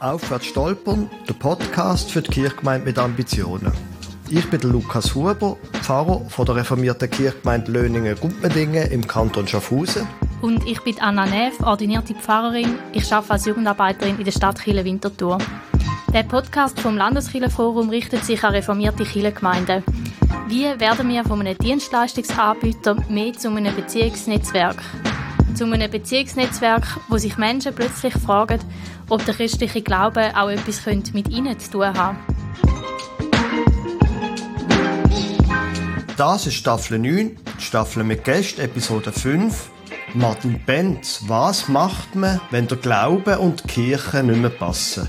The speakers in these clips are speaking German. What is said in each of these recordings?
Aufwärts stolpern, der Podcast für die Kirchgemeinde mit Ambitionen. Ich bin der Lukas Huber, Pfarrer von der reformierten Kirchgemeinde Löningen-Gumpendingen im Kanton Schaffhausen. Und ich bin Anna Neff, ordinierte Pfarrerin. Ich arbeite als Jugendarbeiterin in der Stadtkirche Winterthur. Der Podcast vom Landeskirchenforum richtet sich an reformierte Kirchengemeinden. Wie werden wir von einem Dienstleistungsanbieter mehr zu einem Beziehungsnetzwerk? Zu einem Beziehungsnetzwerk, wo sich Menschen plötzlich fragen, ob der christliche Glaube auch etwas mit ihnen zu tun haben. Das ist Staffel 9, Staffel mit Gästen, Episode 5. Martin Benz, was macht man, wenn der Glaube und die Kirche nicht mehr passen?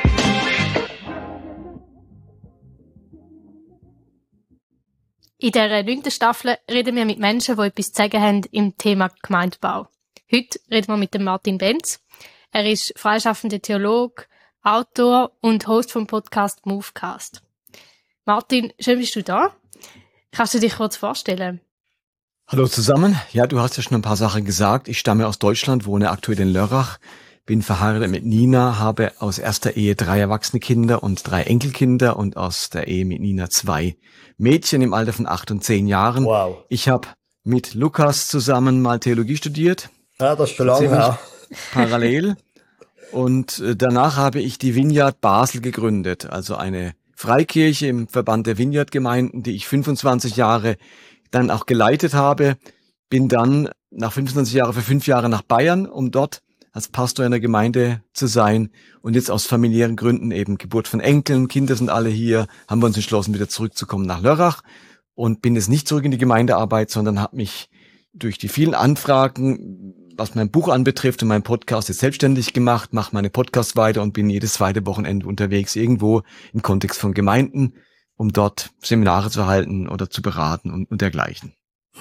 In dieser 9. Staffel reden wir mit Menschen, die etwas zu sagen haben im Thema Gemeindebau. Heute reden wir mit dem Martin Benz. Er ist freischaffender Theologe, Autor und Host vom Podcast Movecast. Martin, schön bist du da. Kannst du dich kurz vorstellen? Hallo zusammen. Ja, du hast ja schon ein paar Sachen gesagt. Ich stamme aus Deutschland, wohne aktuell in Lörrach, bin verheiratet mit Nina, habe aus erster Ehe 3 erwachsene Kinder und 3 Enkelkinder und aus der Ehe mit Nina 2 Mädchen im Alter von 8 und 10 Jahren. Wow. Ich habe mit Lukas zusammen mal Theologie studiert. Ja, das ist schon lange her. Parallel. Und danach habe ich die Vineyard Basel gegründet, also eine Freikirche im Verband der Vineyard-Gemeinden, die ich 25 Jahre dann auch geleitet habe. Bin dann nach 25 Jahren für 5 Jahre nach Bayern, um dort als Pastor in der Gemeinde zu sein. Und jetzt aus familiären Gründen, eben Geburt von Enkeln, Kinder sind alle hier, haben wir uns entschlossen, wieder zurückzukommen nach Lörrach. Und bin jetzt nicht zurück in die Gemeindearbeit, sondern habe mich durch die vielen Anfragen, was mein Buch anbetrifft und meinen Podcast, jetzt selbstständig gemacht, mache meine Podcasts weiter und bin jedes zweite Wochenende unterwegs, irgendwo im Kontext von Gemeinden, um dort Seminare zu halten oder zu beraten und dergleichen.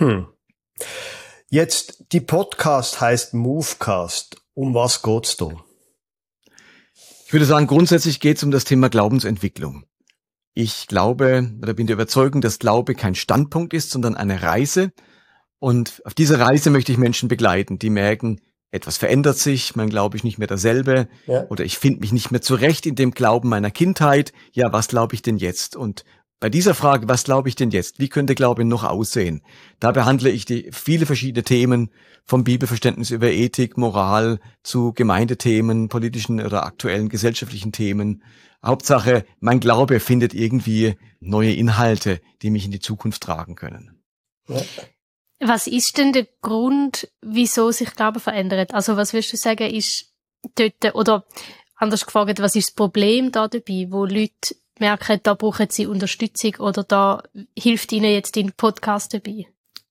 Jetzt, die Podcast heißt Movecast. Um was geht's da? Ich würde sagen, grundsätzlich geht es um das Thema Glaubensentwicklung. Ich glaube, oder bin der Überzeugung, dass Glaube kein Standpunkt ist, sondern eine Reise. Und auf dieser Reise möchte ich Menschen begleiten, die merken, etwas verändert sich, mein Glaube ist nicht mehr dasselbe, oder ich finde mich nicht mehr zurecht in dem Glauben meiner Kindheit. Ja, was glaube ich denn jetzt? Und bei dieser Frage, was glaube ich denn jetzt? Wie könnte Glaube noch aussehen? Da behandle ich viele verschiedene Themen, vom Bibelverständnis über Ethik, Moral zu Gemeindethemen, politischen oder aktuellen gesellschaftlichen Themen. Hauptsache, mein Glaube findet irgendwie neue Inhalte, die mich in die Zukunft tragen können. Ja. Was ist denn der Grund, wieso sich Glaube verändert? Also was würdest du sagen, ist dort, oder anders gefragt, was ist das Problem da dabei, wo Leute merken, da brauchen sie Unterstützung oder da hilft ihnen jetzt dein Podcast dabei?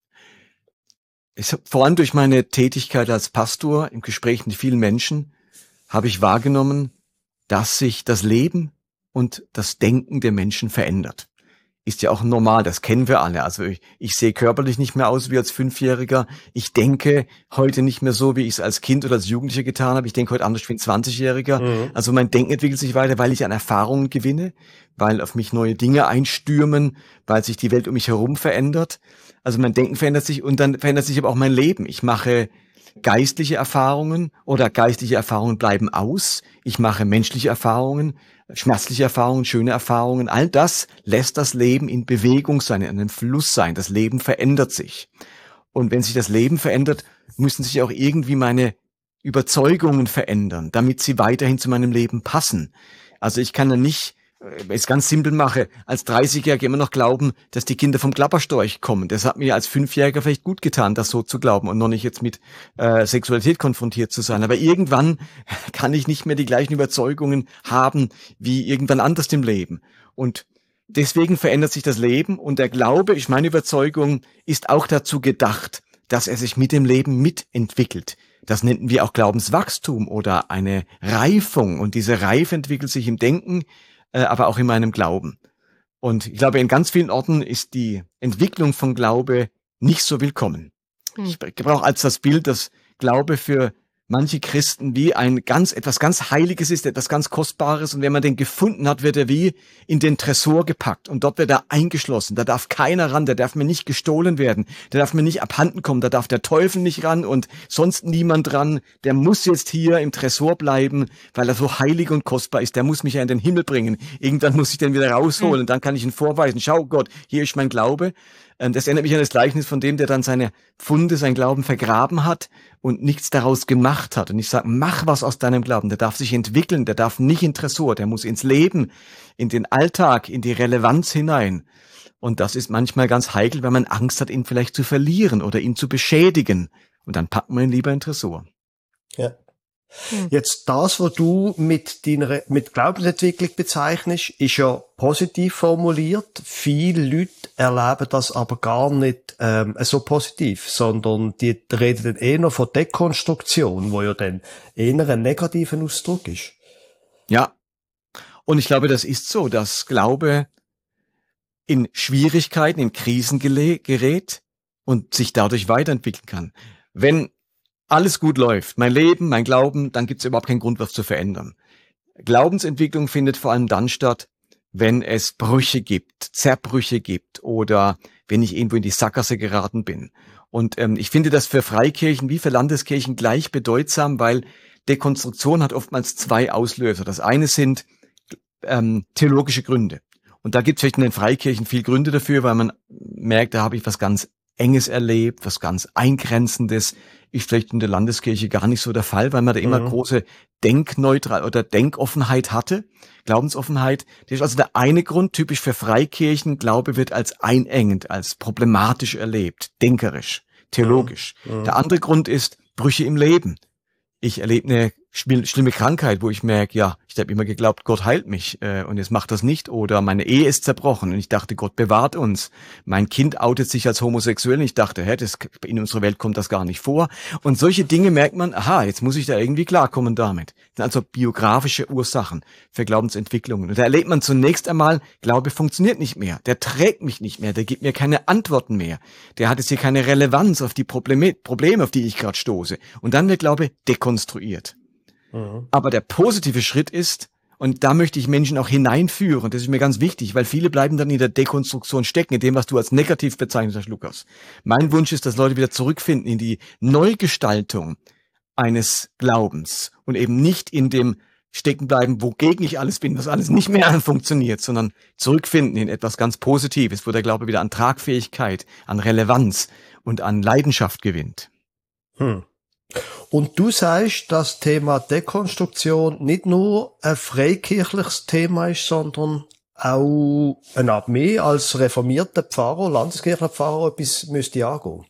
Vor allem durch meine Tätigkeit als Pastor im Gespräch mit vielen Menschen habe ich wahrgenommen, dass sich das Leben und das Denken der Menschen verändert. Ist ja auch normal, das kennen wir alle. Also ich sehe körperlich nicht mehr aus wie als 5-Jähriger. Ich denke heute nicht mehr so, wie ich es als Kind oder als Jugendlicher getan habe. Ich denke heute anders wie ein 20-Jähriger. Also mein Denken entwickelt sich weiter, weil ich an Erfahrungen gewinne, weil auf mich neue Dinge einstürmen, weil sich die Welt um mich herum verändert. Also mein Denken verändert sich und dann verändert sich aber auch mein Leben. Ich mache geistliche Erfahrungen oder geistliche Erfahrungen bleiben aus. Ich mache menschliche Erfahrungen, schmerzliche Erfahrungen, schöne Erfahrungen. All das lässt das Leben in Bewegung sein, in einem Fluss sein. Das Leben verändert sich. Und wenn sich das Leben verändert, müssen sich auch irgendwie meine Überzeugungen verändern, damit sie weiterhin zu meinem Leben passen. Also ich kann dann nicht, wenn ich es ganz simpel mache, als 30-Jähriger immer noch glauben, dass die Kinder vom Klapperstorch kommen. Das hat mir als 5-Jähriger vielleicht gut getan, das so zu glauben und noch nicht jetzt mit Sexualität konfrontiert zu sein. Aber irgendwann kann ich nicht mehr die gleichen Überzeugungen haben wie irgendwann anders im Leben. Und deswegen verändert sich das Leben und der Glaube, ist meine Überzeugung, ist auch dazu gedacht, dass er sich mit dem Leben mitentwickelt. Das nennen wir auch Glaubenswachstum oder eine Reifung. Und diese Reife entwickelt sich im Denken, aber auch in meinem Glauben. Und ich glaube, in ganz vielen Orten ist die Entwicklung von Glaube nicht so willkommen. Ich gebrauche als das Bild, dass Glaube für manche Christen wie etwas ganz Heiliges ist, etwas ganz Kostbares. Und wenn man den gefunden hat, wird er wie in den Tresor gepackt. Und dort wird er eingeschlossen. Da darf keiner ran, da darf mir nicht gestohlen werden. Da darf mir nicht abhanden kommen. Da darf der Teufel nicht ran und sonst niemand ran. Der muss jetzt hier im Tresor bleiben, weil er so heilig und kostbar ist. Der muss mich ja in den Himmel bringen. Irgendwann muss ich den wieder rausholen. Und dann kann ich ihn vorweisen. Schau Gott, hier ist mein Glaube. Das erinnert mich an das Gleichnis von dem, der dann seine Pfunde, sein Glauben vergraben hat und nichts daraus gemacht hat. Und ich sage, mach was aus deinem Glauben. Der darf sich entwickeln, der darf nicht in Tresor, der muss ins Leben, in den Alltag, in die Relevanz hinein. Und das ist manchmal ganz heikel, wenn man Angst hat, ihn vielleicht zu verlieren oder ihn zu beschädigen. Und dann packt man ihn lieber in Tresor. Ja. Jetzt das, was du mit Glaubensentwicklung bezeichnest, ist ja positiv formuliert. Viele Leute erleben das aber gar nicht so positiv, sondern die reden dann eher von Dekonstruktion, wo ja dann eher ein negativer Ausdruck ist. Ja, und ich glaube, das ist so, dass Glaube in Schwierigkeiten, in Krisen gerät und sich dadurch weiterentwickeln kann. Wenn alles gut läuft, mein Leben, mein Glauben, dann gibt es überhaupt keinen Grund, was zu verändern. Glaubensentwicklung findet vor allem dann statt, wenn es Brüche gibt, Zerbrüche gibt oder wenn ich irgendwo in die Sackgasse geraten bin. Und ich finde das für Freikirchen wie für Landeskirchen gleich bedeutsam, weil Dekonstruktion hat oftmals zwei Auslöser. Das eine sind theologische Gründe. Und da gibt es vielleicht in den Freikirchen viel Gründe dafür, weil man merkt, da habe ich was ganz Enges erlebt, was ganz Eingrenzendes, ist vielleicht in der Landeskirche gar nicht so der Fall, weil man da immer große Denkneutral oder Denkoffenheit hatte, Glaubensoffenheit. Das ist also der eine Grund, typisch für Freikirchen. Glaube wird als einengend, als problematisch erlebt, denkerisch, theologisch. Der andere Grund ist Brüche im Leben. Ich erlebe eine schlimme Krankheit, wo ich merke, ja, ich habe immer geglaubt, Gott heilt mich und jetzt macht das nicht. Oder meine Ehe ist zerbrochen und ich dachte, Gott bewahrt uns. Mein Kind outet sich als homosexuell und ich dachte, in unserer Welt kommt das gar nicht vor. Und solche Dinge merkt man, aha, jetzt muss ich da irgendwie klarkommen damit. Das sind also biografische Ursachen für Glaubensentwicklungen. Und da erlebt man zunächst einmal, Glaube funktioniert nicht mehr. Der trägt mich nicht mehr, der gibt mir keine Antworten mehr. Der hat jetzt hier keine Relevanz auf die Probleme, auf die ich gerade stoße. Und dann wird Glaube dekonstruiert. Aber der positive Schritt ist, und da möchte ich Menschen auch hineinführen, das ist mir ganz wichtig, weil viele bleiben dann in der Dekonstruktion stecken, in dem, was du als negativ bezeichnet hast, Lukas. Mein Wunsch ist, dass Leute wieder zurückfinden in die Neugestaltung eines Glaubens und eben nicht in dem stecken bleiben, wogegen ich alles bin, was alles nicht mehr funktioniert, sondern zurückfinden in etwas ganz Positives, wo der Glaube wieder an Tragfähigkeit, an Relevanz und an Leidenschaft gewinnt. Und du sagst, das Thema Dekonstruktion nicht nur ein freikirchliches Thema ist, sondern auch eine Art mehr als reformierter Pfarrer, landeskirchlicher Pfarrer etwas müsste angehen.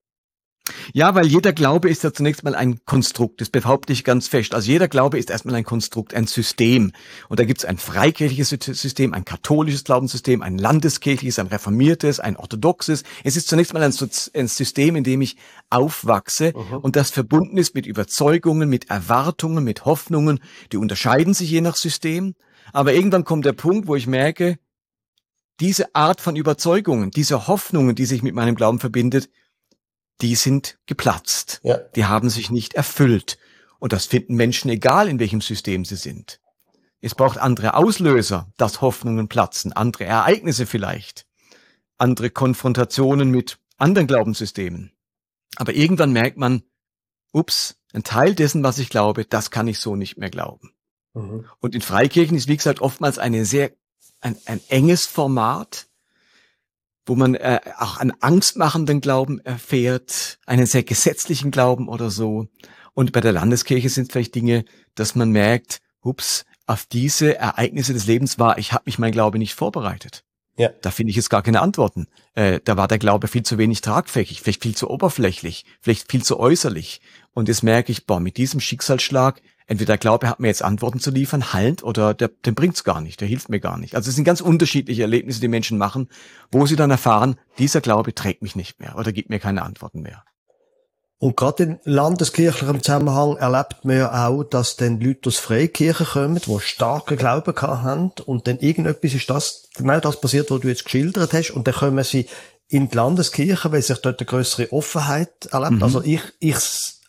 Ja, weil jeder Glaube ist ja zunächst mal ein Konstrukt, das behaupte ich ganz fest. Also jeder Glaube ist erstmal ein Konstrukt, ein System. Und da gibt es ein freikirchliches System, ein katholisches Glaubenssystem, ein landeskirchliches, ein reformiertes, ein orthodoxes. Es ist zunächst mal ein System, in dem ich aufwachse und das verbunden ist mit Überzeugungen, mit Erwartungen, mit Hoffnungen. Die unterscheiden sich je nach System. Aber irgendwann kommt der Punkt, wo ich merke, diese Art von Überzeugungen, diese Hoffnungen, die sich mit meinem Glauben verbindet, die sind geplatzt. Ja. Die haben sich nicht erfüllt. Und das finden Menschen egal, in welchem System sie sind. Es braucht andere Auslöser, dass Hoffnungen platzen, andere Ereignisse vielleicht, andere Konfrontationen mit anderen Glaubenssystemen. Aber irgendwann merkt man, ups, ein Teil dessen, was ich glaube, das kann ich so nicht mehr glauben. Und in Freikirchen ist, wie gesagt, oftmals ein enges Format, wo man auch einen angstmachenden Glauben erfährt, einen sehr gesetzlichen Glauben oder so. Und bei der Landeskirche sind vielleicht Dinge, dass man merkt, ups, auf diese Ereignisse des Lebens habe ich mein Glaube nicht vorbereitet. Ja. Da finde ich jetzt gar keine Antworten. Da war der Glaube viel zu wenig tragfähig, vielleicht viel zu oberflächlich, vielleicht viel zu äußerlich. Und jetzt merke ich, mit diesem Schicksalsschlag, entweder der Glaube hat mir jetzt Antworten zu liefern, halt, oder den bringt's gar nicht, der hilft mir gar nicht. Also es sind ganz unterschiedliche Erlebnisse, die Menschen machen, wo sie dann erfahren, dieser Glaube trägt mich nicht mehr oder gibt mir keine Antworten mehr. Und gerade in landeskirchlichem Zusammenhang erlebt man ja auch, dass dann Leute aus Freikirchen kommen, die starken Glauben haben und dann irgendetwas ist genau das passiert, was du jetzt geschildert hast, und dann kommen sie in die Landeskirche, weil sich dort eine grössere Offenheit erlebt. Also ich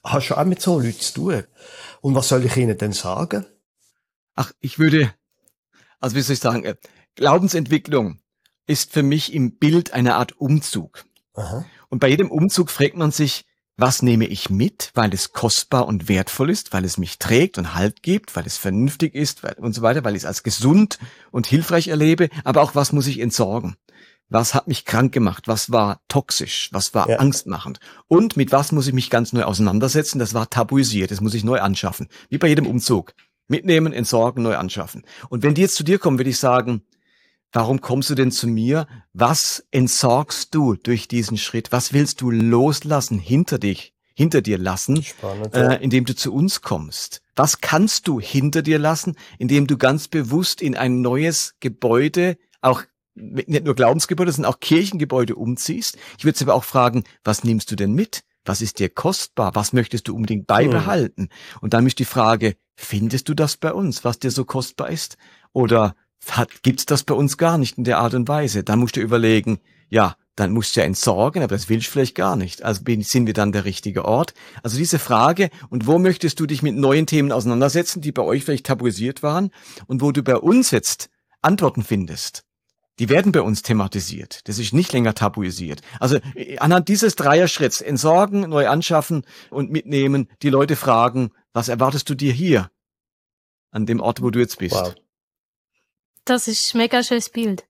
hast du auch mit so Leuten zu tun. Und was soll ich ihnen denn sagen? Ach, wie soll ich sagen, Glaubensentwicklung ist für mich im Bild eine Art Umzug. Aha. Und bei jedem Umzug fragt man sich, was nehme ich mit, weil es kostbar und wertvoll ist, weil es mich trägt und Halt gibt, weil es vernünftig ist und so weiter, weil ich es als gesund und hilfreich erlebe, aber auch was muss ich entsorgen? Was hat mich krank gemacht? Was war toxisch? Was war angstmachend? Und mit was muss ich mich ganz neu auseinandersetzen? Das war tabuisiert, das muss ich neu anschaffen. Wie bei jedem Umzug. Mitnehmen, entsorgen, neu anschaffen. Und wenn die jetzt zu dir kommen, würde ich sagen, warum kommst du denn zu mir? Was entsorgst du durch diesen Schritt? Was willst du loslassen, hinter dir lassen, Spannend, indem du zu uns kommst? Was kannst du hinter dir lassen, indem du ganz bewusst in ein neues Gebäude, auch nicht nur Glaubensgebäude, sondern auch Kirchengebäude umziehst? Ich würde sie aber auch fragen, was nimmst du denn mit? Was ist dir kostbar? Was möchtest du unbedingt beibehalten? Und dann ist die Frage, findest du das bei uns, was dir so kostbar ist? Oder gibt's das bei uns gar nicht in der Art und Weise? Dann musst du überlegen, ja, dann musst du ja entsorgen, aber das willst du vielleicht gar nicht. Also sind wir dann der richtige Ort? Also diese Frage, und wo möchtest du dich mit neuen Themen auseinandersetzen, die bei euch vielleicht tabuisiert waren und wo du bei uns jetzt Antworten findest? Die werden bei uns thematisiert. Das ist nicht länger tabuisiert. Also anhand dieses Dreierschritts, entsorgen, neu anschaffen und mitnehmen, die Leute fragen, was erwartest du dir hier an dem Ort, wo du jetzt bist? Wow. Das ist ein mega schönes Bild.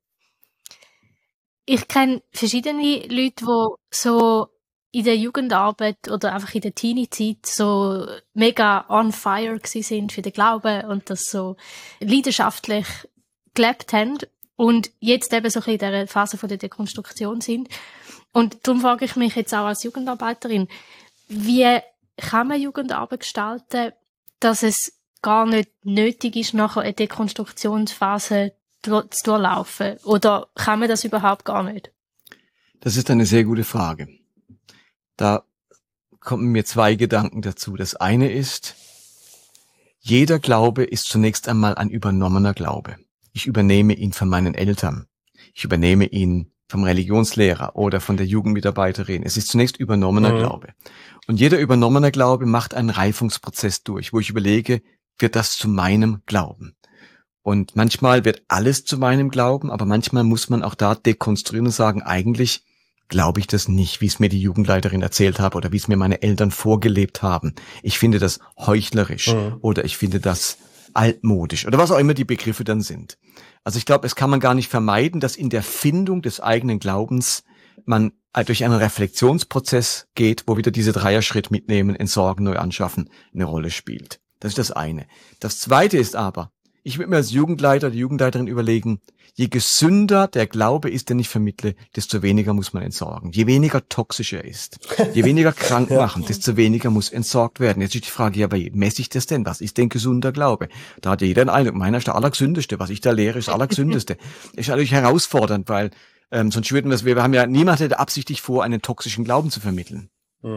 Ich kenne verschiedene Leute, die so in der Jugendarbeit oder einfach in der Teenie-Zeit so mega on fire gewesen sind für den Glauben und das so leidenschaftlich gelebt haben. Und jetzt eben so in dieser Phase von der Dekonstruktion sind. Und darum frage ich mich jetzt auch als Jugendarbeiterin, wie kann man Jugendarbeit gestalten, dass es gar nicht nötig ist, nachher eine Dekonstruktionsphase zu durchlaufen? Oder kann man das überhaupt gar nicht? Das ist eine sehr gute Frage. Da kommen mir zwei Gedanken dazu. Das eine ist, jeder Glaube ist zunächst einmal ein übernommener Glaube. Ich übernehme ihn von meinen Eltern. Ich übernehme ihn vom Religionslehrer oder von der Jugendmitarbeiterin. Es ist zunächst übernommener Glaube. Und jeder übernommene Glaube macht einen Reifungsprozess durch, wo ich überlege, wird das zu meinem Glauben? Und manchmal wird alles zu meinem Glauben, aber manchmal muss man auch da dekonstruieren und sagen, eigentlich glaube ich das nicht, wie es mir die Jugendleiterin erzählt hat oder wie es mir meine Eltern vorgelebt haben. Ich finde das heuchlerisch oder ich finde das altmodisch oder was auch immer die Begriffe dann sind. Also ich glaube, es kann man gar nicht vermeiden, dass in der Findung des eigenen Glaubens man durch einen Reflexionsprozess geht, wo wieder diese Dreierschritt mitnehmen, entsorgen, neu anschaffen eine Rolle spielt. Das ist das eine. Das zweite ist aber, ich würde mir als Jugendleiter, die Jugendleiterin überlegen, je gesünder der Glaube ist, den ich vermittle, desto weniger muss man entsorgen. Je weniger toxisch er ist, je weniger krank machen, desto weniger muss entsorgt werden. Jetzt ist die Frage, ja, wie messe ich das denn? Was ist denn gesunder Glaube? Da hat jeder einen Eindruck, meiner ist der Allergesündeste. Was ich da lehre, ist der Allergesündeste. Ist natürlich herausfordernd, weil sonst würden wir haben ja, niemand hätte absichtlich vor, einen toxischen Glauben zu vermitteln.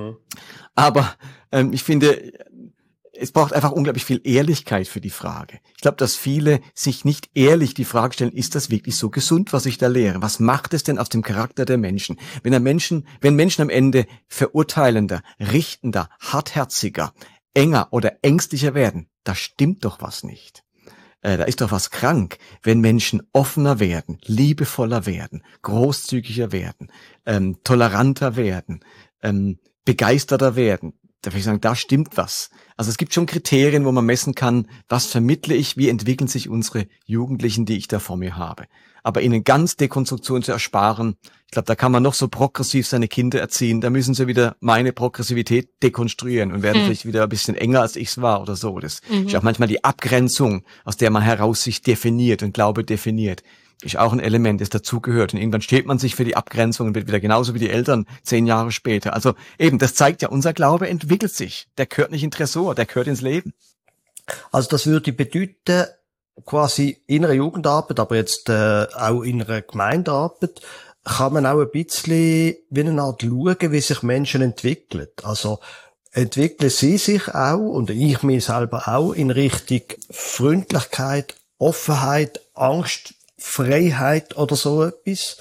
Aber ich finde, es braucht einfach unglaublich viel Ehrlichkeit für die Frage. Ich glaube, dass viele sich nicht ehrlich die Frage stellen, ist das wirklich so gesund, was ich da lehre? Was macht es denn aus dem Charakter der Menschen? Wenn Menschen am Ende verurteilender, richtender, hartherziger, enger oder ängstlicher werden, da stimmt doch was nicht. Da ist doch was krank, wenn Menschen offener werden, liebevoller werden, großzügiger werden, toleranter werden, begeisterter werden. Da würde ich sagen, da stimmt was. Also es gibt schon Kriterien, wo man messen kann, was vermittle ich, wie entwickeln sich unsere Jugendlichen, die ich da vor mir habe. Aber ihnen ganz Dekonstruktion zu ersparen, ich glaube, da kann man noch so progressiv seine Kinder erziehen, da müssen sie wieder meine Progressivität dekonstruieren und werden vielleicht wieder ein bisschen enger, als ich es war oder so. Das ist auch manchmal die Abgrenzung, aus der man heraus sich definiert und Glaube definiert. Ist auch ein Element, das dazugehört. Und irgendwann steht man sich für die Abgrenzung und wird wieder genauso wie die Eltern 10 Jahre später. Also eben, das zeigt ja, unser Glaube entwickelt sich. Der gehört nicht in den Tresor, der gehört ins Leben. Also das würde bedeuten, quasi in einer Jugendarbeit, aber jetzt auch in einer Gemeindearbeit, kann man auch ein bisschen wie eine Art schauen, wie sich Menschen entwickeln. Also entwickeln sie sich auch, und ich mir selber auch, in Richtung Freundlichkeit, Offenheit, Angst, Freiheit oder so etwas?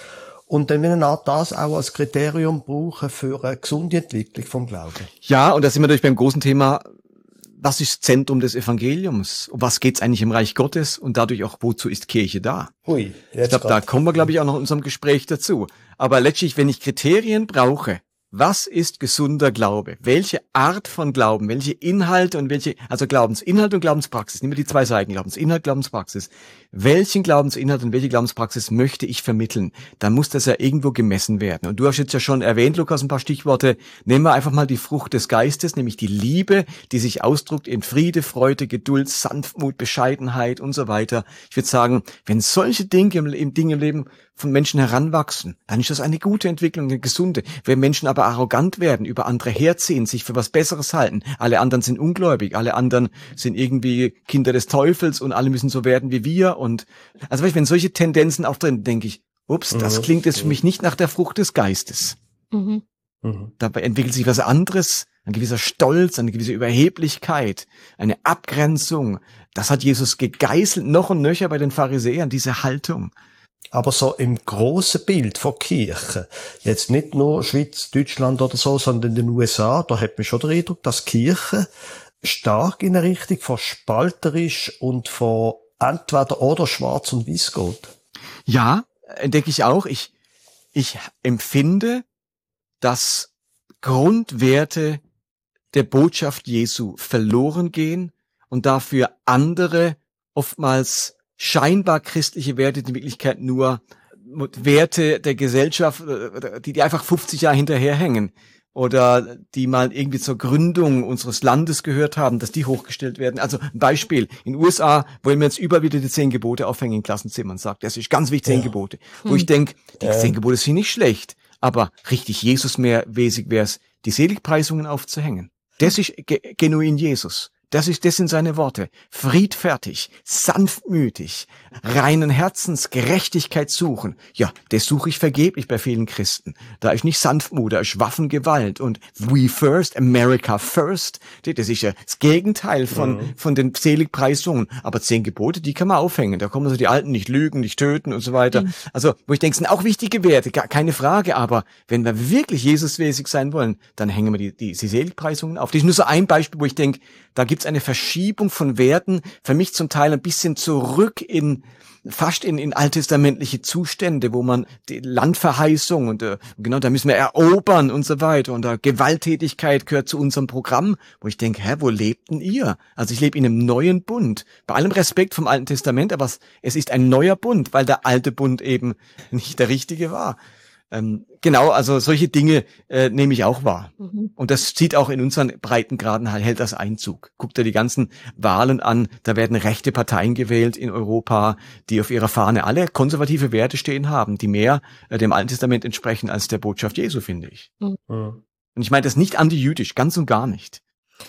und dann eine Art das auch als Kriterium brauchen für eine gesunde Entwicklung vom Glauben. Ja, und da sind wir natürlich beim großen Thema, was ist das Zentrum des Evangeliums? Um was geht's eigentlich im Reich Gottes? Und dadurch auch, wozu ist Kirche da? Hui, ich glaube, da kommen wir, glaube ich, auch noch in unserem Gespräch dazu. Aber letztlich, wenn ich Kriterien brauche, was ist gesunder Glaube? Welche Art von Glauben? Welche Inhalte und also Glaubensinhalt und Glaubenspraxis. Nehmen wir die zwei Seiten, Glaubensinhalt, Glaubenspraxis. Welchen Glaubensinhalt und welche Glaubenspraxis möchte ich vermitteln? Dann muss das ja irgendwo gemessen werden. Und du hast jetzt ja schon erwähnt, Lukas, ein paar Stichworte. Nehmen wir einfach mal die Frucht des Geistes, nämlich die Liebe, die sich ausdrückt in Friede, Freude, Geduld, Sanftmut, Bescheidenheit und so weiter. Ich würde sagen, wenn solche Dinge im Leben von Menschen heranwachsen, dann ist das eine gute Entwicklung, eine gesunde. Wenn Menschen aber arrogant werden, über andere herziehen, sich für was Besseres halten, alle anderen sind ungläubig, alle anderen sind irgendwie Kinder des Teufels und alle müssen so werden wie wir. Und also wenn solche Tendenzen auftreten, denke ich, ups, das klingt jetzt für mich nicht nach der Frucht des Geistes. Mhm. Dabei entwickelt sich was anderes, ein gewisser Stolz, eine gewisse Überheblichkeit, eine Abgrenzung. Das hat Jesus gegeißelt, noch und nöcher bei den Pharisäern, diese Haltung. Aber so im grossen Bild von Kirche, jetzt nicht nur Schweiz, Deutschland oder so, sondern in den USA, da hat man schon den Eindruck, dass Kirche stark in eine Richtung von spalterisch und von entweder oder schwarz und weiß geht. Ja, denke ich auch. Ich empfinde, dass Grundwerte der Botschaft Jesu verloren gehen und dafür andere, oftmals scheinbar christliche Werte, die in Wirklichkeit nur Werte der Gesellschaft, die einfach 50 Jahre hinterherhängen oder die mal irgendwie zur Gründung unseres Landes gehört haben, dass die hochgestellt werden. Also ein Beispiel, in den USA wollen wir jetzt überall wieder die 10 Gebote aufhängen in Klassenzimmern, sagt, das ist ganz wichtig, 10 Gebote. Wo ich denke, die 10 Gebote sind nicht schlecht, aber richtig Jesus-mäßig wäre es, die Seligpreisungen aufzuhängen. Das ist genuin Jesus. Das sind seine Worte. Friedfertig, sanftmütig, reinen Herzens, Gerechtigkeit suchen. Ja, das suche ich vergeblich bei vielen Christen. Da ist nicht Sanftmut, da ist Waffengewalt und we first, America first. Das ist ja das Gegenteil von den Seligpreisungen. Aber 10 Gebote, die kann man aufhängen. Da kommen also die Alten, nicht lügen, nicht töten und so weiter. Also, wo ich denke, sind auch wichtige Werte, keine Frage. Aber wenn wir wirklich Jesusmäßig sein wollen, dann hängen wir die Seligpreisungen auf. Das ist nur so ein Beispiel, wo ich denke, da gibt's eine Verschiebung von Werten, für mich zum Teil ein bisschen zurück fast in alttestamentliche Zustände, wo man die Landverheißung und genau, da müssen wir erobern und so weiter und Gewalttätigkeit gehört zu unserem Programm, wo ich denke, wo lebten ihr? Also ich lebe in einem neuen Bund, bei allem Respekt vom Alten Testament, aber es ist ein neuer Bund, weil der alte Bund eben nicht der richtige war. Genau, also solche Dinge nehme ich auch wahr. Und das zieht auch in unseren Breitengraden, hält das Einzug. Guckt dir die ganzen Wahlen an, da werden rechte Parteien gewählt in Europa, die auf ihrer Fahne alle konservative Werte stehen haben, die mehr dem Alten Testament entsprechen als der Botschaft Jesu, finde ich. Und ich meine das nicht antijüdisch, ganz und gar nicht.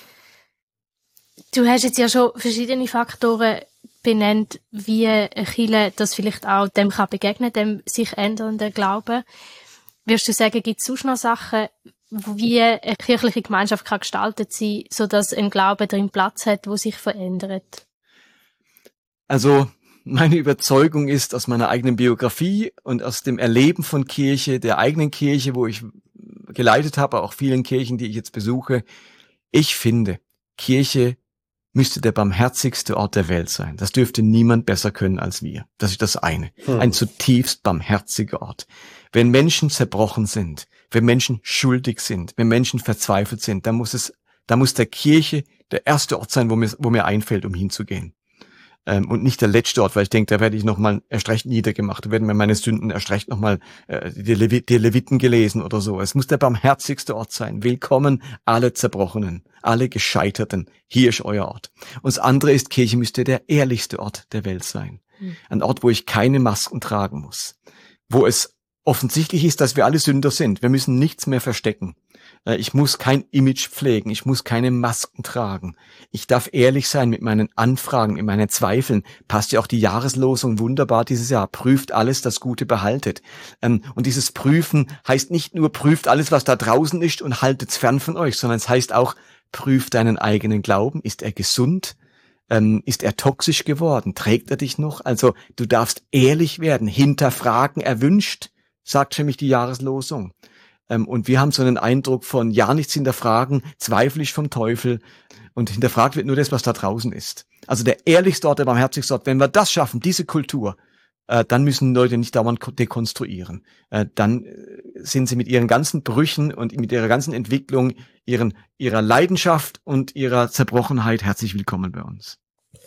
Du hast jetzt ja schon verschiedene Faktoren benannt, wie eine Kirche das vielleicht auch dem kann begegnen, dem sich ändernden Glauben. Würdest du sagen, gibt es sonst noch Sachen, wie eine kirchliche Gemeinschaft kann gestaltet sein, sodass ein Glaube drin Platz hat, wo sich verändert? Also meine Überzeugung ist aus meiner eigenen Biografie und aus dem Erleben von Kirche, der eigenen Kirche, wo ich geleitet habe, auch vielen Kirchen, die ich jetzt besuche, ich finde, Kirche müsste der barmherzigste Ort der Welt sein. Das dürfte niemand besser können als wir. Das ist das eine. Ein zutiefst barmherziger Ort. Wenn Menschen zerbrochen sind, wenn Menschen schuldig sind, wenn Menschen verzweifelt sind, dann muss der Kirche der erste Ort sein, wo mir einfällt, um hinzugehen. Und nicht der letzte Ort, weil ich denke, da werde ich nochmal erst recht niedergemacht. Da werden mir meine Sünden erst recht nochmal die Leviten gelesen oder so. Es muss der barmherzigste Ort sein. Willkommen alle Zerbrochenen, alle Gescheiterten. Hier ist euer Ort. Und das andere ist, Kirche müsste der ehrlichste Ort der Welt sein. Ein Ort, wo ich keine Masken tragen muss. Wo es offensichtlich ist, dass wir alle Sünder sind. Wir müssen nichts mehr verstecken. Ich muss kein Image pflegen, ich muss keine Masken tragen. Ich darf ehrlich sein mit meinen Anfragen, mit meinen Zweifeln. Passt ja auch die Jahreslosung wunderbar dieses Jahr. Prüft alles, das Gute behaltet. Und dieses Prüfen heißt nicht nur, prüft alles, was da draußen ist und haltet's fern von euch, sondern es heißt auch, prüft deinen eigenen Glauben. Ist er gesund? Ist er toxisch geworden? Trägt er dich noch? Also du darfst ehrlich werden, hinterfragen erwünscht. sagt für mich die Jahreslosung. Und wir haben so einen Eindruck von ja nichts hinterfragen, Zweifel ist vom Teufel und hinterfragt wird nur das, was da draußen ist. Also der ehrlichste Ort, der barmherzigste Ort, wenn wir das schaffen, diese Kultur, dann müssen Leute nicht dauernd dekonstruieren. Dann sind sie mit ihren ganzen Brüchen und mit ihrer ganzen Entwicklung, ihrer Leidenschaft und ihrer Zerbrochenheit herzlich willkommen bei uns.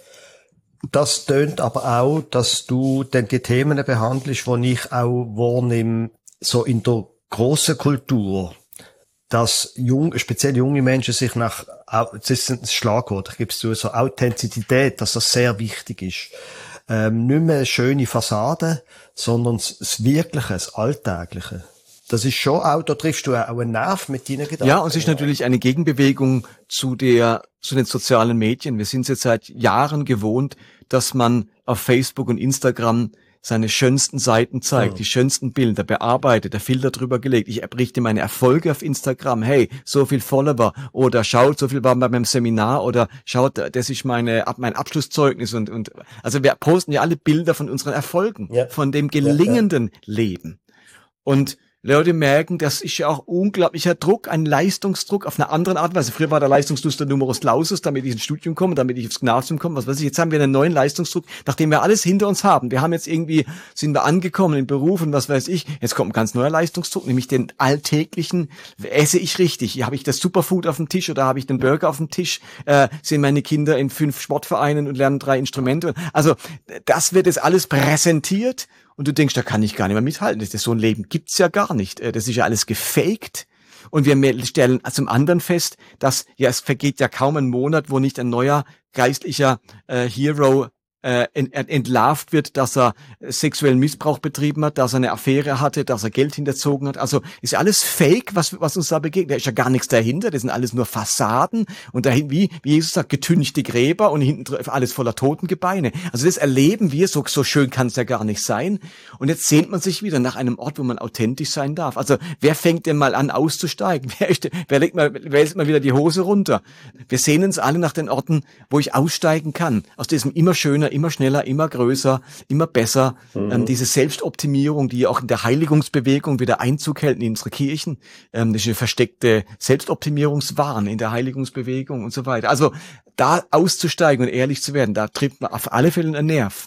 Das tönt aber auch, dass du dann die Themen behandelst, die ich auch wahrnehme, so in der grossen Kultur, dass speziell junge Menschen sich das ist ein Schlagwort, ich gebe es zu, so Authentizität, dass das sehr wichtig ist. Nicht mehr eine schöne Fassade, sondern das Wirkliche, das Alltägliche. Das ist schon auch, da triffst du auch einen Nerv mit deinen Gedanken. Ja, und es ist natürlich eine Gegenbewegung zu den sozialen Medien. Wir sind es jetzt seit Jahren gewohnt, dass man auf Facebook und Instagram seine schönsten Seiten zeigt, die schönsten Bilder bearbeitet, der Filter drüber gelegt. Ich berichte meine Erfolge auf Instagram. Hey, so viel Follower. Oder schaut, so viel war bei meinem Seminar. Oder schaut, das ist mein Abschlusszeugnis. Und also wir posten ja alle Bilder von unseren Erfolgen, von dem gelingenden Leben. Und Leute merken, das ist ja auch unglaublicher Druck, ein Leistungsdruck auf eine andere Art und Weise. Früher war der Leistungsdruck der Numerus Clausus, damit ich ins Studium komme, damit ich aufs Gymnasium komme, was weiß ich. Jetzt haben wir einen neuen Leistungsdruck, nachdem wir alles hinter uns haben. Wir haben jetzt sind wir angekommen im Beruf und was weiß ich. Jetzt kommt ein ganz neuer Leistungsdruck, nämlich den alltäglichen, esse ich richtig? Habe ich das Superfood auf dem Tisch oder habe ich den Burger auf dem Tisch? Sind meine Kinder in 5 Sportvereinen und lernen 3 Instrumente? Also, das wird jetzt alles präsentiert. Und du denkst, da kann ich gar nicht mehr mithalten. So ein Leben gibt's ja gar nicht. Das ist ja alles gefaked. Und wir stellen zum anderen fest, dass es vergeht ja kaum ein Monat, wo nicht ein neuer geistlicher Hero entlarvt wird, dass er sexuellen Missbrauch betrieben hat, dass er eine Affäre hatte, dass er Geld hinterzogen hat. Also ist ja alles Fake, was uns da begegnet. Da ist ja gar nichts dahinter. Das sind alles nur Fassaden und dahin, wie Jesus sagt, getünchte Gräber und hinten alles voller Totengebeine. Also das erleben wir, so schön kann es ja gar nicht sein. Und jetzt sehnt man sich wieder nach einem Ort, wo man authentisch sein darf. Also wer fängt denn mal an auszusteigen? Wer lässt mal wieder die Hose runter? Wir sehnen uns alle nach den Orten, wo ich aussteigen kann. Aus diesem immer schöner, immer schneller, immer größer, immer besser. Diese Selbstoptimierung, die auch in der Heiligungsbewegung wieder Einzug hält in unsere Kirchen. Das ist eine versteckte Selbstoptimierungswahn in der Heiligungsbewegung und so weiter. Also da auszusteigen und ehrlich zu werden, da trifft man auf alle Fälle einen Nerv.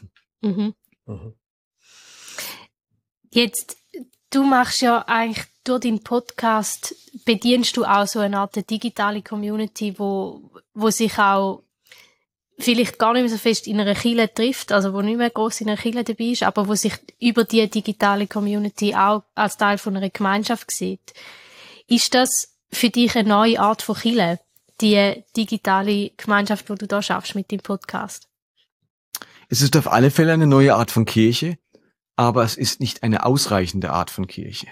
Jetzt, du machst ja eigentlich durch deinen Podcast, bedienst du auch so eine Art digitale Community, wo sich auch vielleicht gar nicht mehr so fest in einer Kirche trifft, also wo nicht mehr gross in einer Kirche dabei ist, aber wo sich über die digitale Community auch als Teil von einer Gemeinschaft sieht. Ist das für dich eine neue Art von Kirche, die digitale Gemeinschaft, die du da schaffst mit dem Podcast? Es ist auf alle Fälle eine neue Art von Kirche, aber es ist nicht eine ausreichende Art von Kirche.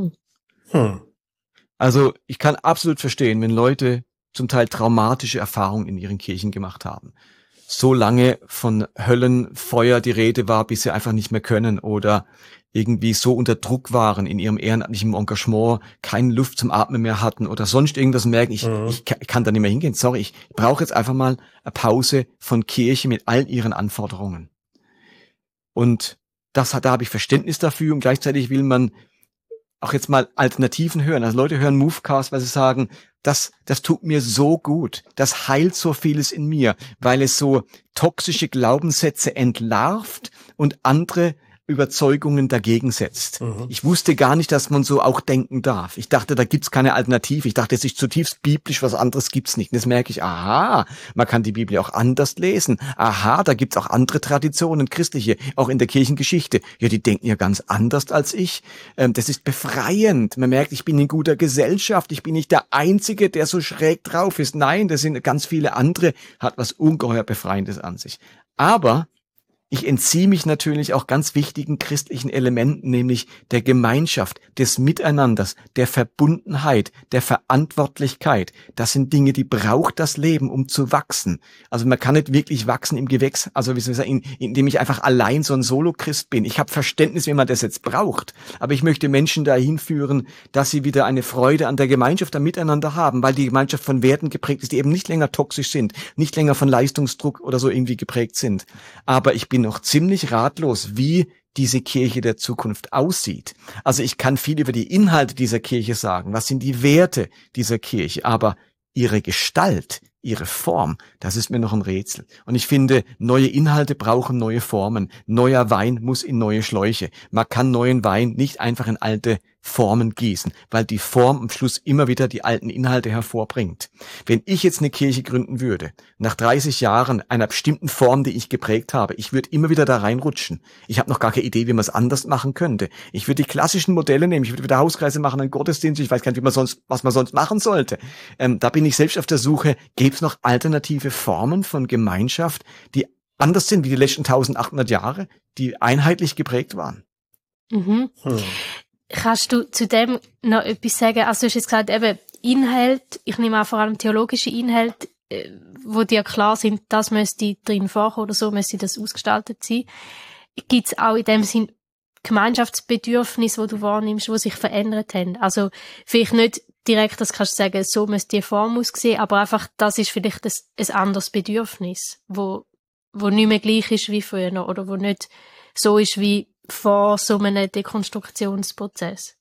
Also ich kann absolut verstehen, wenn Leute zum Teil traumatische Erfahrungen in ihren Kirchen gemacht haben. So lange von Höllenfeuer die Rede war, bis sie einfach nicht mehr können oder irgendwie so unter Druck waren in ihrem ehrenamtlichen Engagement, keine Luft zum Atmen mehr hatten oder sonst irgendwas merken, ich kann da nicht mehr hingehen, sorry, ich brauche jetzt einfach mal eine Pause von Kirche mit all ihren Anforderungen. Und da habe ich Verständnis dafür und gleichzeitig will man auch jetzt mal Alternativen hören. Also Leute hören Movecast, weil sie sagen, das tut mir so gut, das heilt so vieles in mir, weil es so toxische Glaubenssätze entlarvt und andere Überzeugungen dagegen setzt. Ich wusste gar nicht, dass man so auch denken darf. Ich dachte, da gibt's keine Alternative. Ich dachte, es ist zutiefst biblisch, was anderes gibt's nicht. Und jetzt merke ich, aha, man kann die Bibel auch anders lesen. Aha, da gibt's auch andere Traditionen, christliche, auch in der Kirchengeschichte. Ja, die denken ja ganz anders als ich. Das ist befreiend. Man merkt, ich bin in guter Gesellschaft. Ich bin nicht der Einzige, der so schräg drauf ist. Nein, das sind ganz viele andere, hat was ungeheuer Befreiendes an sich. Aber ich entziehe mich natürlich auch ganz wichtigen christlichen Elementen, nämlich der Gemeinschaft, des Miteinanders, der Verbundenheit, der Verantwortlichkeit. Das sind Dinge, die braucht das Leben, um zu wachsen. Also man kann nicht wirklich wachsen im Gewächs, also wie soll ich sagen, indem ich einfach allein so ein Solo-Christ bin. Ich habe Verständnis, wenn man das jetzt braucht, aber ich möchte Menschen dahin führen, dass sie wieder eine Freude an der Gemeinschaft, am Miteinander haben, weil die Gemeinschaft von Werten geprägt ist, die eben nicht länger toxisch sind, nicht länger von Leistungsdruck oder so irgendwie geprägt sind. Aber ich bin noch ziemlich ratlos, wie diese Kirche der Zukunft aussieht. Also ich kann viel über die Inhalte dieser Kirche sagen, was sind die Werte dieser Kirche, aber ihre Gestalt, ihre Form, das ist mir noch ein Rätsel. Und ich finde, neue Inhalte brauchen neue Formen. Neuer Wein muss in neue Schläuche. Man kann neuen Wein nicht einfach in alte Formen gießen, weil die Form am Schluss immer wieder die alten Inhalte hervorbringt. Wenn ich jetzt eine Kirche gründen würde, nach 30 Jahren einer bestimmten Form, die ich geprägt habe, ich würde immer wieder da reinrutschen. Ich habe noch gar keine Idee, wie man es anders machen könnte. Ich würde die klassischen Modelle nehmen, ich würde wieder Hauskreise machen, einen Gottesdienst, ich weiß gar nicht, was man sonst machen sollte. Da bin ich selbst auf der Suche, gäbe es noch alternative Formen von Gemeinschaft, die anders sind wie die letzten 1800 Jahre, die einheitlich geprägt waren. Mhm. Kannst du zu dem noch etwas sagen? Also du hast jetzt gesagt, eben Inhalt, ich nehme auch vor allem theologische Inhalte, wo dir klar sind, das müsste drin vorkommen oder so müsste das ausgestaltet sein. Gibt es auch in dem Sinn Gemeinschaftsbedürfnisse, die du wahrnimmst, die sich verändert haben? Also vielleicht nicht direkt, das kannst du sagen, so müsste die Form aussehen, aber einfach, das ist vielleicht ein anderes Bedürfnis, wo nicht mehr gleich ist wie früher oder wo nicht so ist wie vor so einem Dekonstruktionsprozess.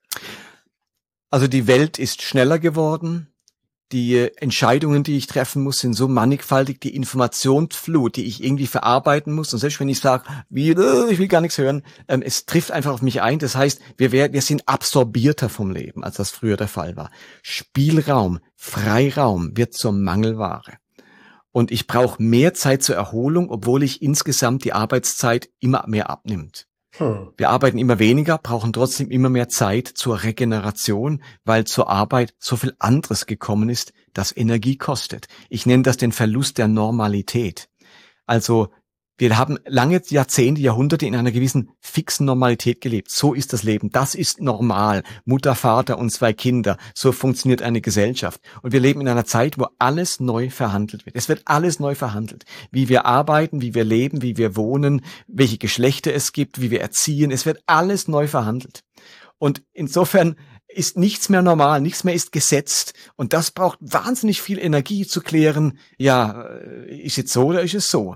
Also die Welt ist schneller geworden. Die Entscheidungen, die ich treffen muss, sind so mannigfaltig. Die Informationsflut, die ich irgendwie verarbeiten muss. Und selbst wenn ich sage, ich will gar nichts hören, es trifft einfach auf mich ein. Das heißt, wir sind absorbierter vom Leben, als das früher der Fall war. Spielraum, Freiraum wird zur Mangelware. Und ich brauche mehr Zeit zur Erholung, obwohl ich insgesamt die Arbeitszeit immer mehr abnimmt. Wir arbeiten immer weniger, brauchen trotzdem immer mehr Zeit zur Regeneration, weil zur Arbeit so viel anderes gekommen ist, das Energie kostet. Ich nenne das den Verlust der Normalität. Also wir haben lange Jahrzehnte, Jahrhunderte in einer gewissen fixen Normalität gelebt. So ist das Leben. Das ist normal. Mutter, Vater und 2 Kinder. So funktioniert eine Gesellschaft. Und wir leben in einer Zeit, wo alles neu verhandelt wird. Es wird alles neu verhandelt. Wie wir arbeiten, wie wir leben, wie wir wohnen, welche Geschlechter es gibt, wie wir erziehen. Es wird alles neu verhandelt. Und insofern ist nichts mehr normal, nichts mehr ist gesetzt. Und das braucht wahnsinnig viel Energie zu klären, ja, ist es so oder ist es so?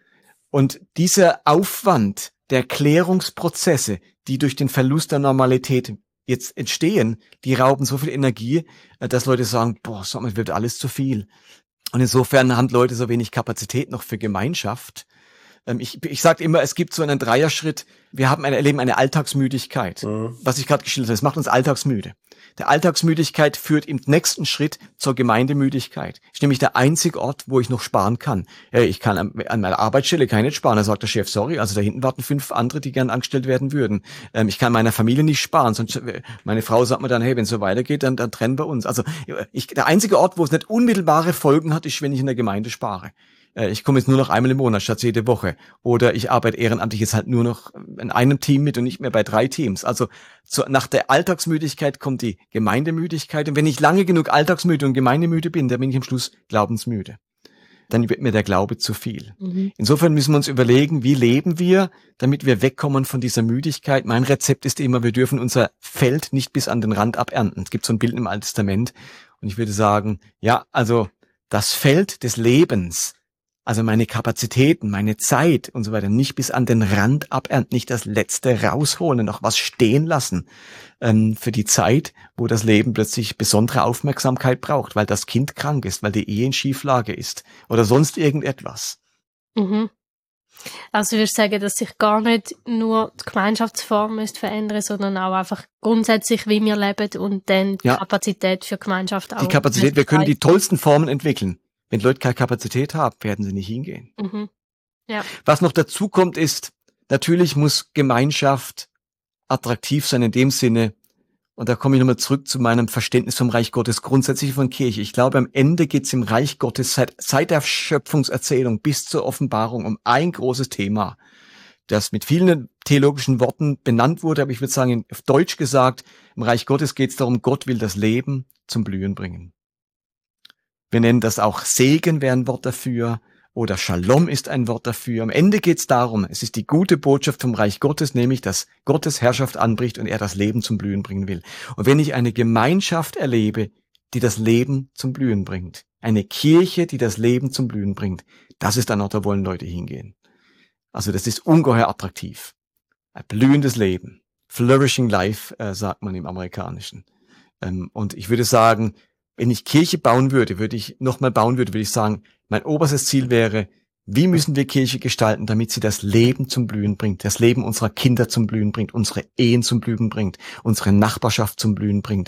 Und dieser Aufwand der Klärungsprozesse, die durch den Verlust der Normalität jetzt entstehen, die rauben so viel Energie, dass Leute sagen, boah, es wird alles zu viel. Und insofern haben Leute so wenig Kapazität noch für Gemeinschaft. Ich sage immer, es gibt so einen Dreierschritt. Wir erleben eine Alltagsmüdigkeit. Was ich gerade geschildert habe, es macht uns alltagsmüde. Der Alltagsmüdigkeit führt im nächsten Schritt zur Gemeindemüdigkeit. Ist nämlich der einzige Ort, wo ich noch sparen kann. Ja, ich kann an meiner Arbeitsstelle kann ich nicht sparen. Da sagt der Chef, sorry, also da hinten warten 5 andere, die gern angestellt werden würden. Ich kann meiner Familie nicht sparen. Sonst, meine Frau sagt mir dann, hey, wenn es so weitergeht, dann trennen wir uns. Also der einzige Ort, wo es nicht unmittelbare Folgen hat, ist, wenn ich in der Gemeinde spare. Ich komme jetzt nur noch einmal im Monat statt jede Woche. Oder ich arbeite ehrenamtlich jetzt halt nur noch in einem Team mit und nicht mehr bei 3 Teams. Also nach der Alltagsmüdigkeit kommt die Gemeindemüdigkeit. Und wenn ich lange genug alltagsmüde und gemeindemüde bin, dann bin ich am Schluss glaubensmüde. Dann wird mir der Glaube zu viel. Insofern müssen wir uns überlegen, wie leben wir, damit wir wegkommen von dieser Müdigkeit. Mein Rezept ist immer, wir dürfen unser Feld nicht bis an den Rand abernten. Es gibt so ein Bild im Alten Testament. Und ich würde sagen, ja, also das Feld des Lebens, also meine Kapazitäten, meine Zeit und so weiter, nicht bis an den Rand abernten, nicht das Letzte rausholen, noch was stehen lassen für die Zeit, wo das Leben plötzlich besondere Aufmerksamkeit braucht, weil das Kind krank ist, weil die Ehe in Schieflage ist oder sonst irgendetwas. Also würdest du sagen, dass sich gar nicht nur die Gemeinschaftsform müsste verändern, sondern auch einfach grundsätzlich, wie wir leben und dann die Kapazität für Gemeinschaft auch. Die Kapazität, wir können die tollsten Formen entwickeln. Wenn Leute keine Kapazität haben, werden sie nicht hingehen. Ja. Was noch dazu kommt, ist, natürlich muss Gemeinschaft attraktiv sein in dem Sinne, und da komme ich nochmal zurück zu meinem Verständnis vom Reich Gottes, grundsätzlich von Kirche. Ich glaube, am Ende geht es im Reich Gottes seit der Schöpfungserzählung bis zur Offenbarung um ein großes Thema, das mit vielen theologischen Worten benannt wurde, aber ich würde sagen, auf Deutsch gesagt, im Reich Gottes geht es darum, Gott will das Leben zum Blühen bringen. Wir nennen das auch Segen, wäre ein Wort dafür, oder Shalom ist ein Wort dafür. Am Ende geht es darum, es ist die gute Botschaft vom Reich Gottes, nämlich, dass Gottes Herrschaft anbricht und er das Leben zum Blühen bringen will. Und wenn ich eine Gemeinschaft erlebe, die das Leben zum Blühen bringt, eine Kirche, die das Leben zum Blühen bringt, das ist ein Ort, da wollen Leute hingehen. Also das ist ungeheuer attraktiv. Ein blühendes Leben. Flourishing life, sagt man im Amerikanischen. Und ich würde sagen, wenn ich Kirche bauen würde, würde ich sagen, mein oberstes Ziel wäre, wie müssen wir Kirche gestalten, damit sie das Leben zum Blühen bringt, das Leben unserer Kinder zum Blühen bringt, unsere Ehen zum Blühen bringt, unsere Nachbarschaft zum Blühen bringt,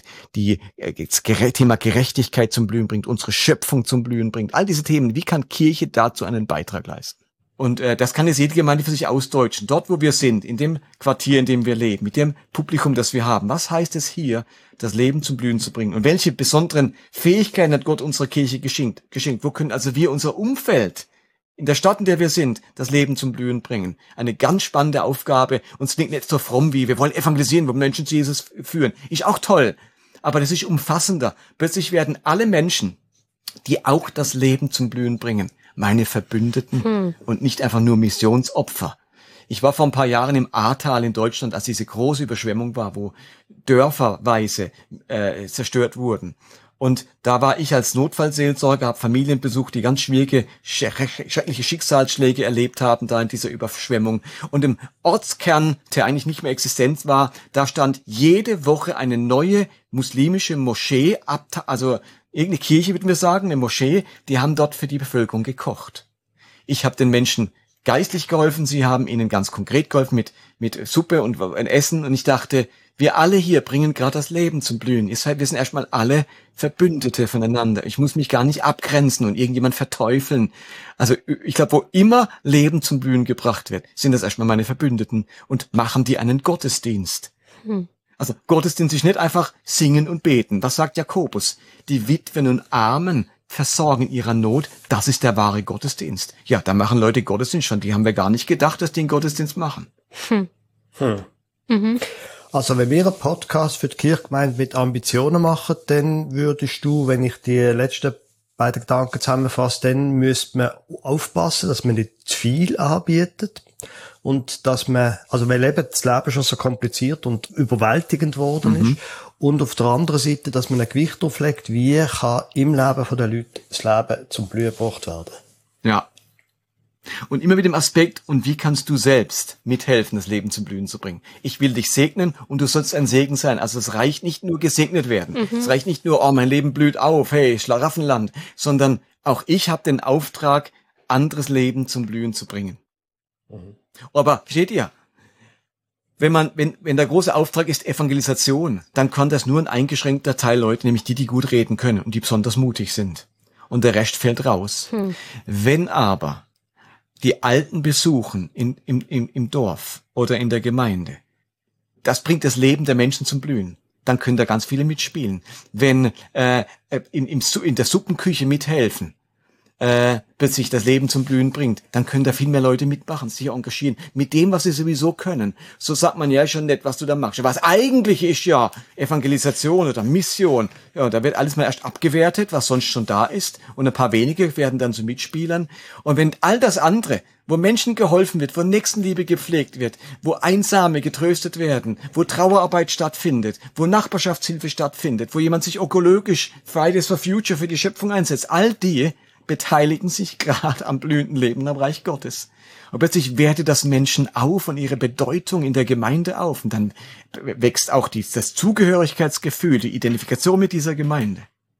das Thema Gerechtigkeit zum Blühen bringt, unsere Schöpfung zum Blühen bringt. All diese Themen, wie kann Kirche dazu einen Beitrag leisten? Und das kann jetzt jede Gemeinde für sich ausdeutschen. Dort, wo wir sind, in dem Quartier, in dem wir leben, mit dem Publikum, das wir haben. Was heißt es hier, das Leben zum Blühen zu bringen? Und welche besonderen Fähigkeiten hat Gott unserer Kirche geschenkt? Wo können also wir unser Umfeld in der Stadt, in der wir sind, das Leben zum Blühen bringen? Eine ganz spannende Aufgabe. Und es klingt nicht so fromm wie, wir wollen evangelisieren, wir wollen Menschen zu Jesus führen. Ist auch toll. Aber das ist umfassender. Plötzlich werden alle Menschen, die auch das Leben zum Blühen bringen, meine Verbündeten und nicht einfach nur Missionsopfer. Ich war vor ein paar Jahren im Ahrtal in Deutschland, als diese große Überschwemmung war, wo dörferweise zerstört wurden. Und da war ich als Notfallseelsorger, habe Familien besucht, die ganz schwierige, schreckliche Schicksalsschläge erlebt haben da in dieser Überschwemmung. Und im Ortskern, der eigentlich nicht mehr existent war, da stand jede Woche eine neue muslimische Moschee, also irgendeine Kirche, würden wir sagen, eine Moschee, die haben dort für die Bevölkerung gekocht. Ich habe den Menschen geistlich geholfen, sie haben ihnen ganz konkret geholfen mit Suppe und Essen. Und ich dachte, wir alle hier bringen gerade das Leben zum Blühen. Wir sind erstmal alle Verbündete voneinander. Ich muss mich gar nicht abgrenzen und irgendjemand verteufeln. Also ich glaube, wo immer Leben zum Blühen gebracht wird, sind das erstmal meine Verbündeten und machen die einen Gottesdienst. Also Gottesdienst ist nicht einfach singen und beten. Was sagt Jakobus? Die Witwen und Armen versorgen in ihrer Not, das ist der wahre Gottesdienst. Ja, da machen Leute Gottesdienst schon. Die haben wir gar nicht gedacht, dass die einen Gottesdienst machen. Also wenn wir einen Podcast für die Kirchgemeinde mit Ambitionen machen, dann würdest du, wenn ich die letzten beiden Gedanken zusammenfasse, dann müsste man aufpassen, dass man nicht zu viel anbietet. Und dass man, also weil eben das Leben schon so kompliziert und überwältigend worden ist. Und auf der anderen Seite, dass man ein Gewicht auflegt, wie kann im Leben der Leute das Leben zum Blühen gebracht werden. Ja. Und immer mit dem Aspekt, und wie kannst du selbst mithelfen, das Leben zum Blühen zu bringen? Ich will dich segnen und du sollst ein Segen sein. Also es reicht nicht nur gesegnet werden. Es reicht nicht nur, oh, mein Leben blüht auf, hey, Schlaraffenland. Sondern auch ich habe den Auftrag, anderes Leben zum Blühen zu bringen. Aber, versteht ihr? Wenn der große Auftrag ist Evangelisation, dann kann das nur ein eingeschränkter Teil Leute, nämlich die gut reden können und die besonders mutig sind. Und der Rest fällt raus. Wenn aber die Alten besuchen im Dorf oder in der Gemeinde, das bringt das Leben der Menschen zum Blühen. Dann können da ganz viele mitspielen. Wenn in der Suppenküche mithelfen, plötzlich das Leben zum Blühen bringt, dann können da viel mehr Leute mitmachen, sich engagieren, mit dem, was sie sowieso können. So sagt man ja schon nicht, was du da machst. Was eigentlich ist ja Evangelisation oder Mission. Ja, da wird alles mal erst abgewertet, was sonst schon da ist, und ein paar wenige werden dann zu Mitspielern. Und wenn all das andere, wo Menschen geholfen wird, wo Nächstenliebe gepflegt wird, wo Einsame getröstet werden, wo Trauerarbeit stattfindet, wo Nachbarschaftshilfe stattfindet, wo jemand sich ökologisch Fridays for Future für die Schöpfung einsetzt, all die beteiligen sich gerade am blühenden Leben am Reich Gottes. Und plötzlich wertet das Menschen auf und ihre Bedeutung in der Gemeinde auf. Und dann wächst auch das Zugehörigkeitsgefühl, die Identifikation mit dieser Gemeinde.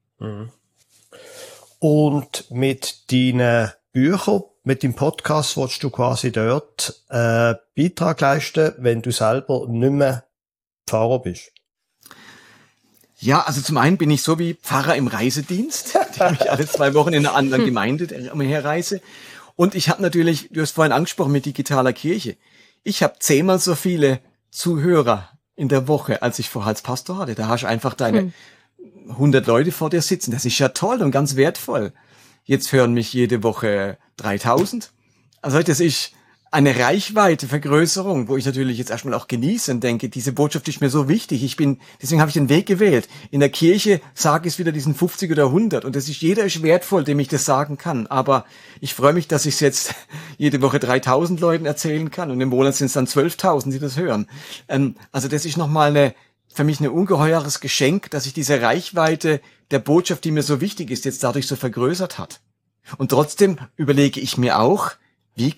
Und mit deinen Büchern, mit dem Podcast, willst du quasi dort Beitrag leisten, wenn du selber nicht mehr Pfarrer bist? Ja, also zum einen bin ich so wie Pfarrer im Reisedienst, der ich alle 2 Wochen in einer anderen Gemeinde umherreise. Und ich habe natürlich, du hast vorhin angesprochen mit digitaler Kirche, ich habe 10-mal so viele Zuhörer in der Woche, als ich vorher als Pastor hatte. Da hast du einfach deine 100 Leute vor dir sitzen. Das ist ja toll und ganz wertvoll. Jetzt hören mich jede Woche 3000. Also das ist eine Reichweite-Vergrößerung, wo ich natürlich jetzt erstmal auch genieße und denke, diese Botschaft ist mir so wichtig. Deswegen habe ich den Weg gewählt. In der Kirche sage ich wieder diesen 50 oder 100 und jeder ist wertvoll, dem ich das sagen kann. Aber ich freue mich, dass ich es jetzt jede Woche 3000 Leuten erzählen kann und im Monat sind es dann 12.000, die das hören. Also das ist nochmal für mich ein ungeheures Geschenk, dass sich diese Reichweite der Botschaft, die mir so wichtig ist, jetzt dadurch so vergrößert hat. Und trotzdem überlege ich mir auch, wie kann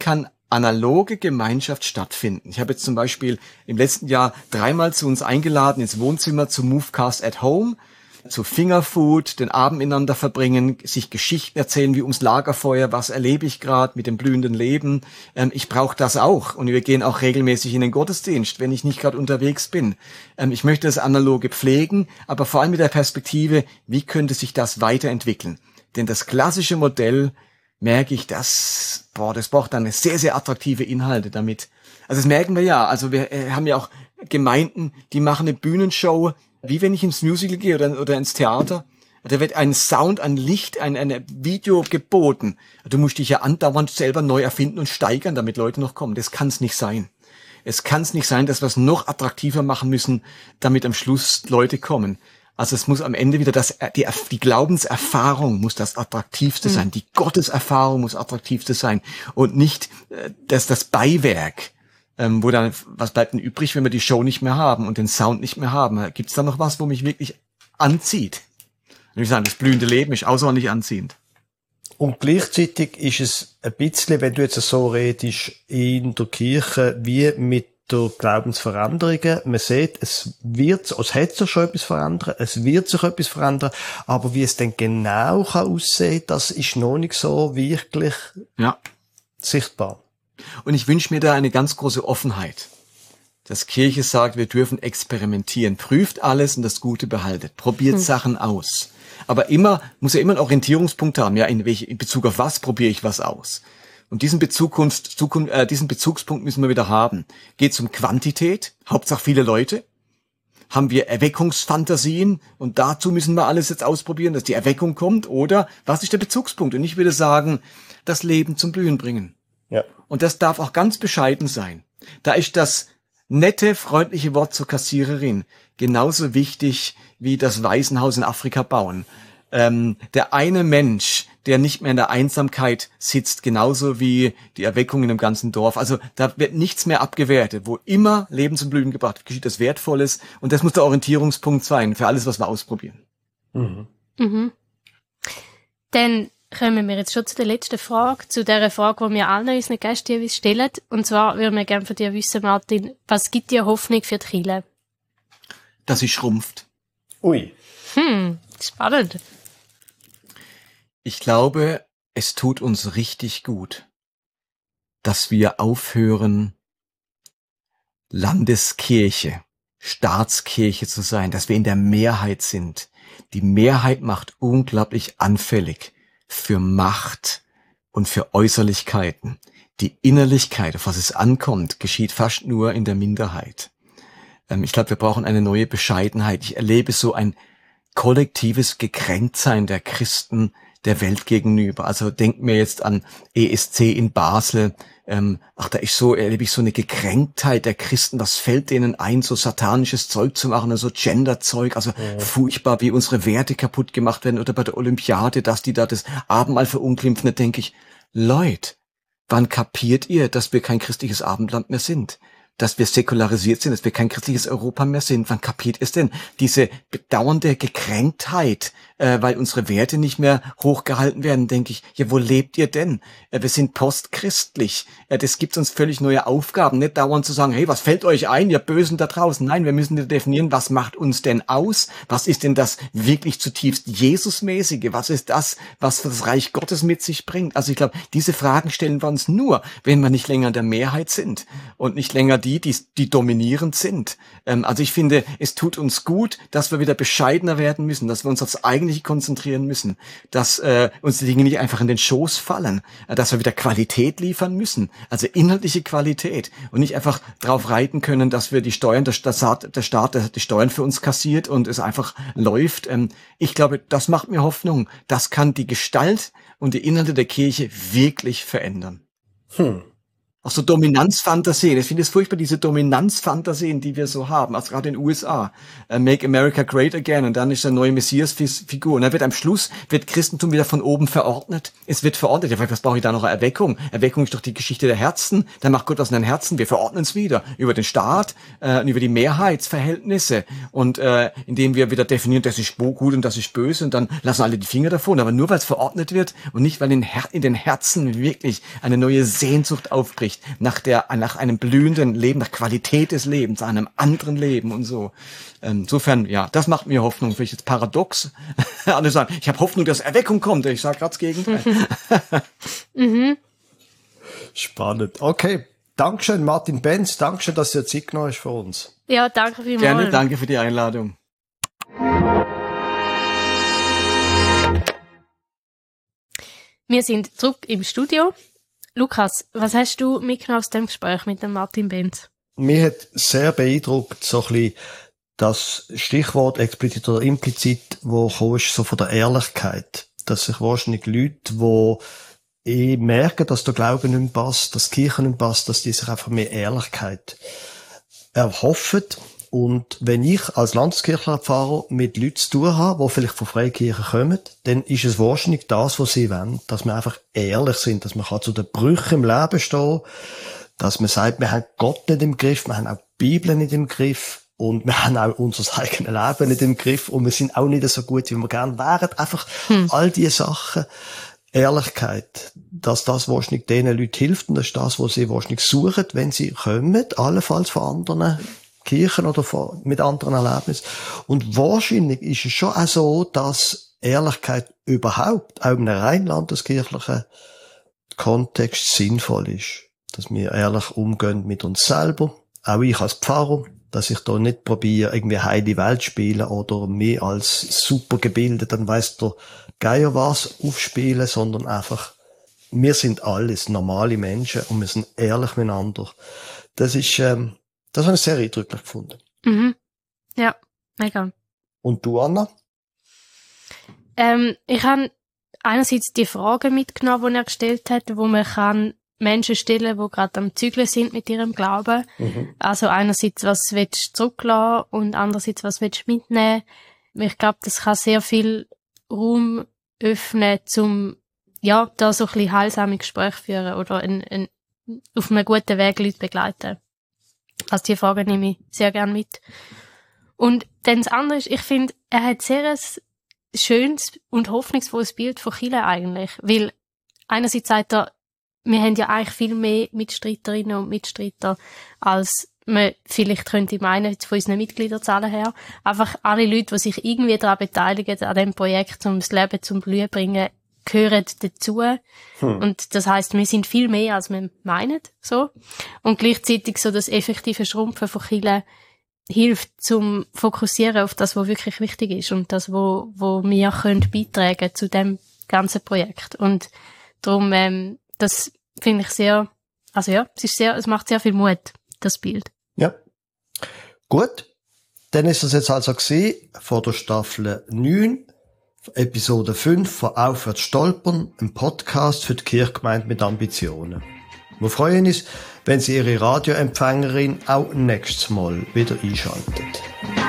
analoge Gemeinschaft stattfinden. Ich habe jetzt zum Beispiel im letzten Jahr 3-mal zu uns eingeladen ins Wohnzimmer zu Movecast at Home, zu Fingerfood, den Abend miteinander verbringen, sich Geschichten erzählen wie ums Lagerfeuer, was erlebe ich gerade mit dem blühenden Leben. Ich brauche das auch und wir gehen auch regelmäßig in den Gottesdienst, wenn ich nicht gerade unterwegs bin. Ich möchte das Analoge pflegen, aber vor allem mit der Perspektive, wie könnte sich das weiterentwickeln? Denn das klassische Modell, merke ich, das braucht dann sehr, sehr attraktive Inhalte damit. Also das merken wir ja. Also wir haben ja auch Gemeinden, die machen eine Bühnenshow, wie wenn ich ins Musical gehe oder ins Theater. Da wird ein Sound, ein Licht, ein Video geboten. Du musst dich ja andauernd selber neu erfinden und steigern, damit Leute noch kommen. Das kann es nicht sein. Es kann es nicht sein, dass wir es noch attraktiver machen müssen, damit am Schluss Leute kommen. Also es muss am Ende wieder die Glaubenserfahrung muss das Attraktivste sein. Die Gotteserfahrung muss attraktivste sein. Und nicht das Beiwerk, wo dann, was bleibt denn übrig, wenn wir die Show nicht mehr haben und den Sound nicht mehr haben? Gibt's da noch was, wo mich wirklich anzieht? Und ich sage, das blühende Leben ist außerordentlich anziehend. Und gleichzeitig ist es ein bisschen, wenn du jetzt so redest, in der Kirche wie mit der Glaubensveränderungen. Man sieht, es hat sich schon etwas verändern, es wird sich etwas verändern, aber wie es denn genau kann aussehen, das ist noch nicht so wirklich sichtbar. Und ich wünsche mir da eine ganz große Offenheit, dass Kirche sagt, wir dürfen experimentieren, prüft alles und das Gute behaltet, probiert Sachen aus. Aber muss ja immer einen Orientierungspunkt haben, ja, in Bezug auf was probiere ich was aus. Und diesen Bezugspunkt müssen wir wieder haben. Geht es um Quantität? Hauptsache viele Leute? Haben wir Erweckungsfantasien? Und dazu müssen wir alles jetzt ausprobieren, dass die Erweckung kommt? Oder was ist der Bezugspunkt? Und ich würde sagen, das Leben zum Blühen bringen. Ja. Und das darf auch ganz bescheiden sein. Da ist das nette, freundliche Wort zur Kassiererin genauso wichtig wie das Waisenhaus in Afrika bauen. Der eine Mensch, der nicht mehr in der Einsamkeit sitzt, genauso wie die Erweckung in dem ganzen Dorf. Also da wird nichts mehr abgewertet. Wo immer Leben zum Blühen gebracht wird, geschieht das Wertvolles. Und das muss der Orientierungspunkt sein für alles, was wir ausprobieren. Mhm. Dann kommen wir jetzt schon zu der letzten Frage, zu der Frage, die wir allen unseren Gästen jeweils stellen. Und zwar würden wir gerne von dir wissen, Martin, was gibt dir Hoffnung für die Kirche? Dass sie schrumpft. Ui. Spannend. Ich glaube, es tut uns richtig gut, dass wir aufhören, Landeskirche, Staatskirche zu sein, dass wir in der Mehrheit sind. Die Mehrheit macht unglaublich anfällig für Macht und für Äußerlichkeiten. Die Innerlichkeit, auf was es ankommt, geschieht fast nur in der Minderheit. Ich glaube, wir brauchen eine neue Bescheidenheit. Ich erlebe so ein kollektives Gekränktsein der Christen der Welt gegenüber. Also denkt mir jetzt an ESC in Basel. Erlebe ich so eine Gekränktheit der Christen. Was fällt denen ein, so satanisches Zeug zu machen, so Genderzeug, also furchtbar, wie unsere Werte kaputt gemacht werden, oder bei der Olympiade, dass die da das Abendmahl verunglimpfen. Da denke ich, Leute, wann kapiert ihr, dass wir kein christliches Abendland mehr sind? Dass wir säkularisiert sind, dass wir kein christliches Europa mehr sind. Wann kapiert es denn? Diese bedauernde Gekränktheit, weil unsere Werte nicht mehr hochgehalten werden, denke ich, ja, wo lebt ihr denn? Wir sind postchristlich. Das gibt uns völlig neue Aufgaben. Nicht dauernd zu sagen, hey, was fällt euch ein, ihr Bösen da draußen? Nein, wir müssen definieren, was macht uns denn aus? Was ist denn das wirklich zutiefst Jesusmäßige? Was ist das, was das Reich Gottes mit sich bringt? Also ich glaube, diese Fragen stellen wir uns nur, wenn wir nicht länger in der Mehrheit sind und nicht länger die dominierend sind. Also ich finde, es tut uns gut, dass wir wieder bescheidener werden müssen, dass wir uns aufs Eigentliche konzentrieren müssen, dass uns die Dinge nicht einfach in den Schoß fallen, dass wir wieder Qualität liefern müssen, also inhaltliche Qualität und nicht einfach drauf reiten können, dass wir die Steuern, der Staat die Steuern für uns kassiert und es einfach läuft. Ich glaube, das macht mir Hoffnung. Das kann die Gestalt und die Inhalte der Kirche wirklich verändern. Auch so Dominanzfantasien. Ich finde es furchtbar, diese Dominanzfantasien, die wir so haben, also gerade in den USA. Make America Great Again. Und dann ist eine neue Messias-Figur. Und dann wird am Schluss, Christentum wieder von oben verordnet. Es wird verordnet. Ja, was brauche ich da noch? Erweckung? Erweckung ist doch die Geschichte der Herzen. Dann macht Gott was in den Herzen. Wir verordnen es wieder. Über den Staat, und über die Mehrheitsverhältnisse. Und indem wir wieder definieren, das ist gut und das ist böse. Und dann lassen alle die Finger davon. Aber nur, weil es verordnet wird und nicht, weil in den Herzen wirklich eine neue Sehnsucht aufbricht vielleicht nach einem blühenden Leben, nach Qualität des Lebens, einem anderen Leben und so. Insofern, ja, das macht mir Hoffnung. Vielleicht jetzt paradox. Alle sagen, ich habe Hoffnung, dass Erweckung kommt. Ich sage gerade das Gegenteil. Spannend. Okay. Dankeschön, Martin Benz. Dankeschön, dass du dir Zeit genommen hast für uns. Ja, danke vielmals. Gerne, danke für die Einladung. Wir sind zurück im Studio. Lukas, was hast du mitgenommen aus dem Gespräch mit dem Martin Benz? Mich hat sehr beeindruckt, so ein bisschen das Stichwort explizit oder implizit, wo kommst, so von der Ehrlichkeit. Dass sich wahrscheinlich Leute, die merken, dass der Glaube nicht passt, dass die Kirche nicht passt, dass die sich einfach mehr Ehrlichkeit erhoffen. Und wenn ich als Landeskirchenpfarrer mit Leuten zu tun habe, die vielleicht von Freikirchen kommen, dann ist es wahrscheinlich das, was sie wollen, dass wir einfach ehrlich sind, dass man zu den Brüchen im Leben stehen, dass man sagt, wir haben Gott nicht im Griff, wir haben auch die Bibel nicht im Griff und wir haben auch unser eigenes Leben nicht im Griff und wir sind auch nicht so gut, wie wir gerne wären. Einfach all diese Sachen. Ehrlichkeit, dass das wahrscheinlich denen Leuten hilft und das ist das, was sie wahrscheinlich suchen, wenn sie kommen, allenfalls von anderen Kirchen oder mit anderen Erlebnissen. Und wahrscheinlich ist es schon auch so, dass Ehrlichkeit überhaupt auch in einem rein landeskirchlichen Kontext sinnvoll ist. Dass wir ehrlich umgehen mit uns selber, auch ich als Pfarrer, dass ich da nicht probiere, irgendwie heile Welt spielen oder mich als super gebildet, dann weiss der Geier was aufspielen, sondern einfach, wir sind alles normale Menschen und wir sind ehrlich miteinander. Das habe ich sehr eindrücklich gefunden. Mhm. Ja, mega. Und du, Anna? Ich habe einerseits die Fragen mitgenommen, die er gestellt hat, wo man kann Menschen stellen, die gerade am Zügeln sind mit ihrem Glauben. Mhm. Also einerseits, was willst du zurücklassen und andererseits, was willst du mitnehmen. Ich glaube, das kann sehr viel Raum öffnen, da so ein bisschen heilsame Gespräche führen oder auf einem guten Weg Leute begleiten. Also die Frage nehme ich sehr gern mit. Und dann das andere ist, ich finde, er hat sehr ein schönes und hoffnungsvolles Bild von Kirche eigentlich. Weil einerseits sagt er, wir haben ja eigentlich viel mehr Mitstreiterinnen und Mitstreiter, als man vielleicht könnte meinen, von unseren Mitgliederzahlen her. Einfach alle Leute, die sich irgendwie daran beteiligen, an diesem Projekt, um das Leben zum Blühen zu bringen, gehören dazu. Und das heisst, wir sind viel mehr, als wir meinen, so. Und gleichzeitig so das effektive Schrumpfen von Kirche hilft zum Fokussieren auf das, was wirklich wichtig ist und das, wo wir können beitragen zu dem ganzen Projekt. Und darum, das finde ich sehr, es macht sehr viel Mut, das Bild. Ja. Gut. Dann ist das jetzt also gewesen, von der Staffel 9, Episode 5 von Aufwärts stolpern, ein Podcast für die Kirchgemeinde mit Ambitionen. Wir freuen uns, wenn Sie Ihre Radioempfängerin auch nächstes Mal wieder einschalten.